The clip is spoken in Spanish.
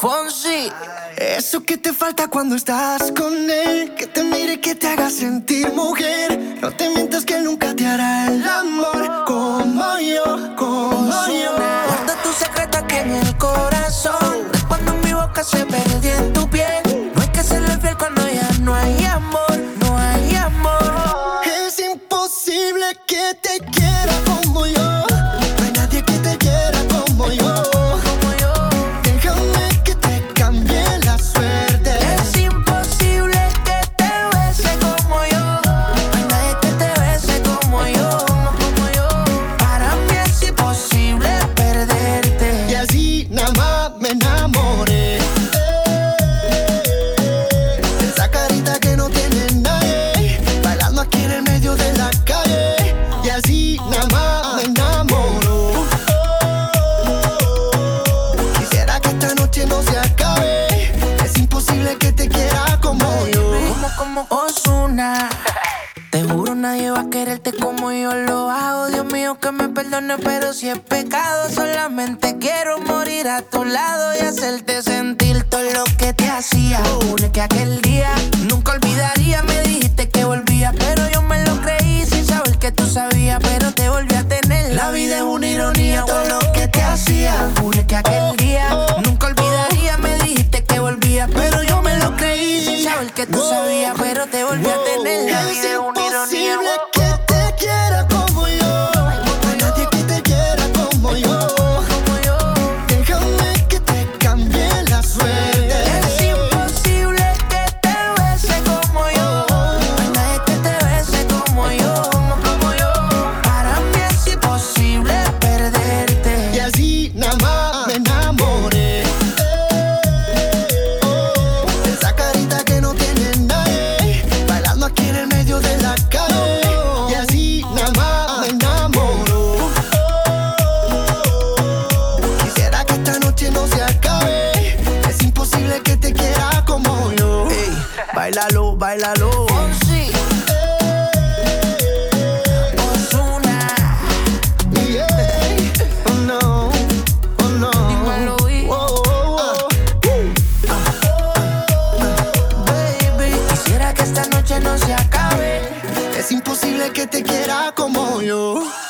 Fonsi. Eso que te falta cuando estás con él, que te mire, que te haga sentir mujer. No te mientas que él nunca te hará el amor como yo, como yo. Guarda tu secreto aquí en el corazón. Cuando en mi boca se perdió en tu piel. No hay que serle fiel cuando ya no hay amor, no hay amor. Es imposible que te quiera como yo. No hay nadie que te quiera como yo. Déjame que te cambie la suerte. Es imposible que te bese como yo. No hay nadie que te bese como yo, como yo. Para mí es imposible perderte. Y así nada más me enamoré. Esa carita que no tiene nadie, bailando aquí en el medio de la calle. Y así nada más me enamoro. Quisiera que esta noche no se acabe. Es imposible que te quiera como yo. Como Ozuna. Te juro nadie va a quererte como yo lo hago. Dios mío que me perdone, pero si es pecado, solamente quiero morir a tu lado y hacerte sentir todo lo que te hacía. Juré que aquel día nunca olvidaría. Me dijiste que volvía, pero yo me lo creí sin saber que tú sabías, pero te volví a tener. La vida es una ironía, todo lo que te hacía. Juré que aquel día nunca olvidaría. Me dijiste que volvía, pero yo me lo creí sin saber que tú sabías, pero te volví a tener. La vida es una ironía. Imposible que te quiera como yo. No hay nadie que te quiera como yo. Déjame que te cambie la suerte. Es imposible que te bese como yo. No hay nadie que te bese como yo, como yo. Para mí es imposible perderte. Y así nada más me enamoré. Esa carita que no tiene nadie, bailando aquí en el medio de la calle. Y así nada más me enamoro. Quisiera que esta noche no se acabe. Es imposible que te quiera como yo. Ey, báilalo, báilalo. Fonsi, Ozuna, Yeah. Oh no, oh no. dímelo, y Oh, oh, oh. baby. Quisiera que esta noche no se acabe. Es imposible que te quiera como yo.